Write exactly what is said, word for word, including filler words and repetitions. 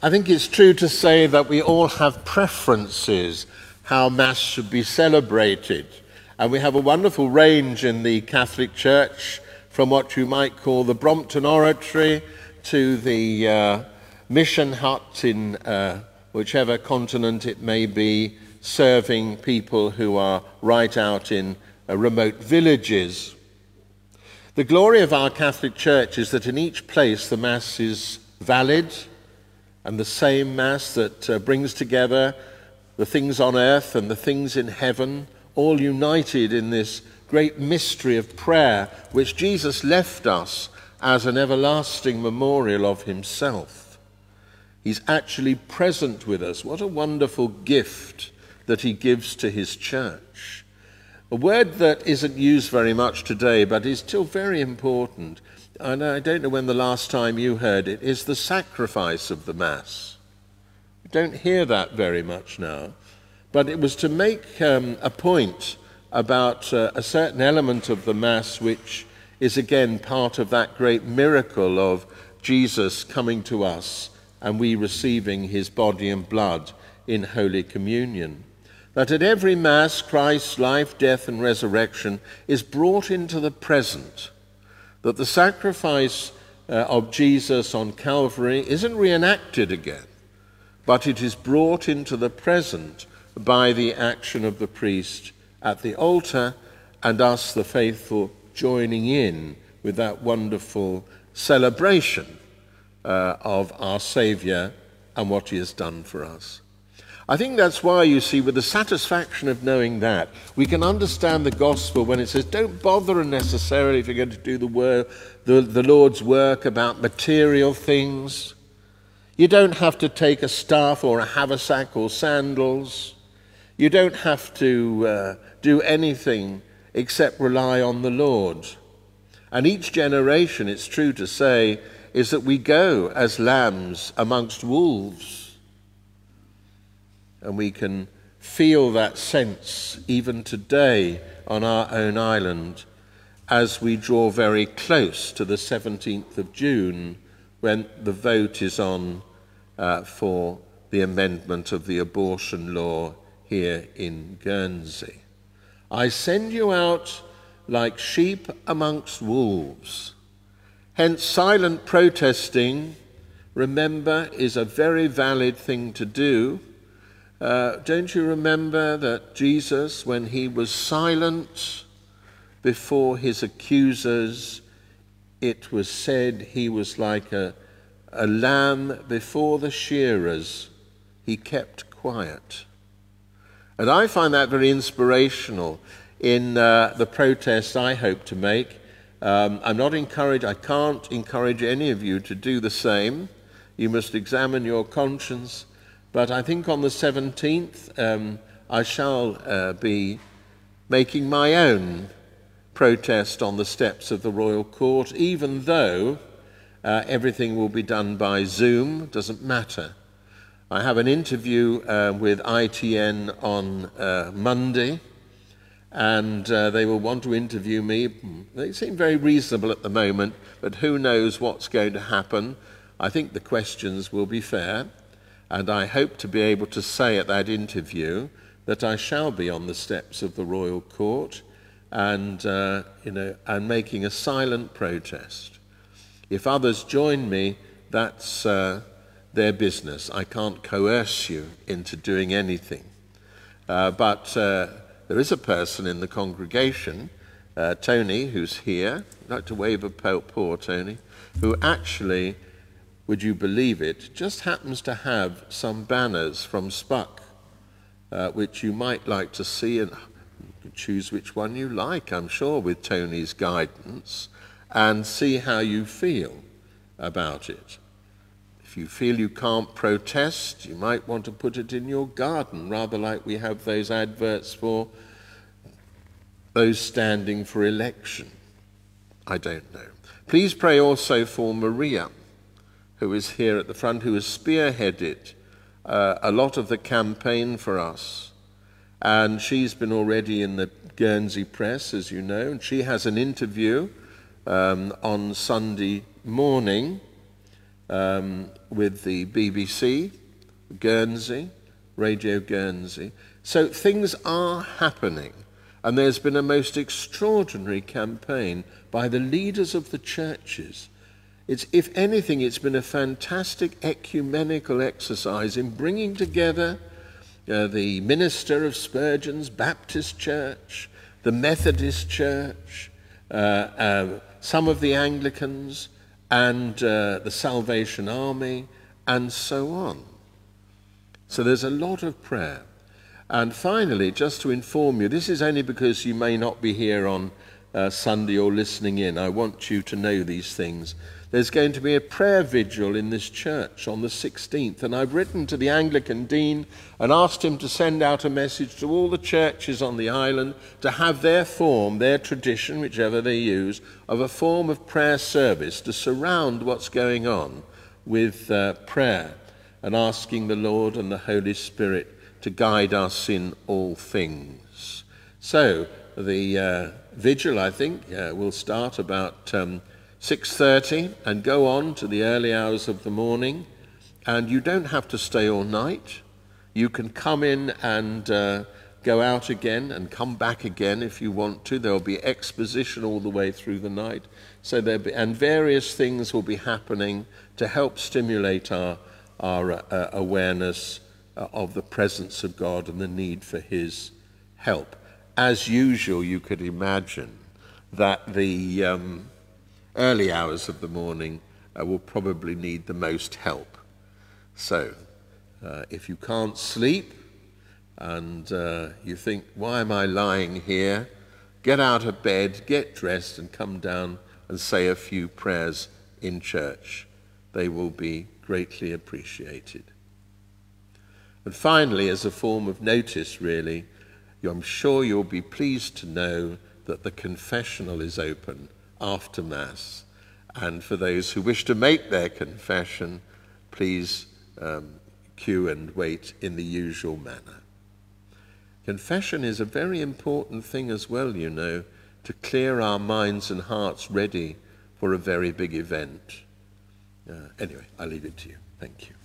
I think it's true to say that we all have preferences how Mass should be celebrated. And we have a wonderful range in the Catholic Church from what you might call the Brompton Oratory to the uh, mission hut in uh, whichever continent it may be, serving people who are right out in uh, remote villages. The glory of our Catholic Church is that in each place the Mass is valid, and the same Mass that uh, brings together the things on earth and the things in heaven, all united in this great mystery of prayer which Jesus left us as an everlasting memorial of himself. He's actually present with us. What a wonderful gift that he gives to his church. A word that isn't used very much today but is still very important, and I don't know when the last time you heard it, is the sacrifice of the Mass. We don't hear that very much now, but it was to make um, a point about uh, a certain element of the Mass which is again part of that great miracle of Jesus coming to us and we receiving his body and blood in Holy Communion. That at every Mass, Christ's life, death and resurrection is brought into the present. That the sacrifice uh, of Jesus on Calvary isn't reenacted again, but it is brought into the present by the action of the priest at the altar, and us, the faithful, joining in with that wonderful celebration uh, of our Saviour and what he has done for us. I think that's why, you see, with the satisfaction of knowing that, we can understand the gospel when it says, don't bother necessarily if you're going to do the, wor- the, the Lord's work about material things. You don't have to take a staff or a haversack or sandals. You don't have to uh, do anything except rely on the Lord. And each generation, it's true to say, is that we go as lambs amongst wolves. And we can feel that sense even today on our own island as we draw very close to the seventeenth of June, when the vote is on uh, for the amendment of the abortion law here in Guernsey. I send you out like sheep amongst wolves. Hence, silent protesting, remember, is a very valid thing to do. Uh, don't you remember that Jesus, when he was silent before his accusers, it was said he was like a, a lamb before the shearers. He kept quiet. And I find that very inspirational in uh, the protest I hope to make. Um, I'm not encouraged, I can't encourage any of you to do the same. You must examine your conscience. But I think on the seventeenth, um, I shall uh, be making my own protest on the steps of the Royal Court, even though uh, everything will be done by Zoom. Doesn't matter. I have an interview uh, with I T N on uh, Monday, and uh, they will want to interview me. They seem very reasonable at the moment, but who knows what's going to happen. I think the questions will be fair, and I hope to be able to say at that interview that I shall be on the steps of the Royal Court and, uh, you know, and making a silent protest. If others join me, that's uh, their business. I can't coerce you into doing anything. Uh, but uh, there is a person in the congregation, uh, Tony, who's here. I'd like to wave a paw, Tony, who actually, would you believe it, just happens to have some banners from S P U C, uh, which you might like to see, and you can choose which one you like, I'm sure, with Tony's guidance, and see how you feel about it. If you feel you can't protest, you might want to put it in your garden, rather like we have those adverts for those standing for election. I don't know. Please pray also for Maria, who is here at the front, who has spearheaded uh, a lot of the campaign for us. And she's been already in the Guernsey press, as you know, and she has an interview um, on Sunday morning um, with the B B C, Guernsey, Radio Guernsey. So things are happening, and there's been a most extraordinary campaign by the leaders of the churches. It's, if anything, it's been a fantastic ecumenical exercise in bringing together uh, the minister of Spurgeon's Baptist Church, the Methodist Church, uh, uh, some of the Anglicans, and uh, the Salvation Army, and so on. So there's a lot of prayer. And finally, just to inform you, this is only because you may not be here on uh, Sunday or listening in. I want you to know these things. There's going to be a prayer vigil in this church on the sixteenth, and I've written to the Anglican dean and asked him to send out a message to all the churches on the island to have their form, their tradition, whichever they use, of a form of prayer service to surround what's going on with uh, prayer and asking the Lord and the Holy Spirit to guide us in all things. So the uh, vigil, I think, uh, will start about um, six thirty and go on to the early hours of the morning. And you don't have to stay all night. You can come in and uh, go out again and come back again if you want to. There'll be exposition all the way through the night. So there'll be, and various things will be happening to help stimulate our, our uh, awareness uh, of the presence of God and the need for his help. As usual, you could imagine that the um, early hours of the morning uh, will probably need the most help. So, uh, if you can't sleep and uh, you think, why am I lying here? Get out of bed, get dressed, and come down and say a few prayers in church. They will be greatly appreciated. And finally, as a form of notice, really, I'm sure you'll be pleased to know that the confessional is open after Mass. And for those who wish to make their confession, please um, queue and wait in the usual manner. Confession is a very important thing as well, you know, to clear our minds and hearts ready for a very big event. Uh, anyway, I leave it to you. Thank you.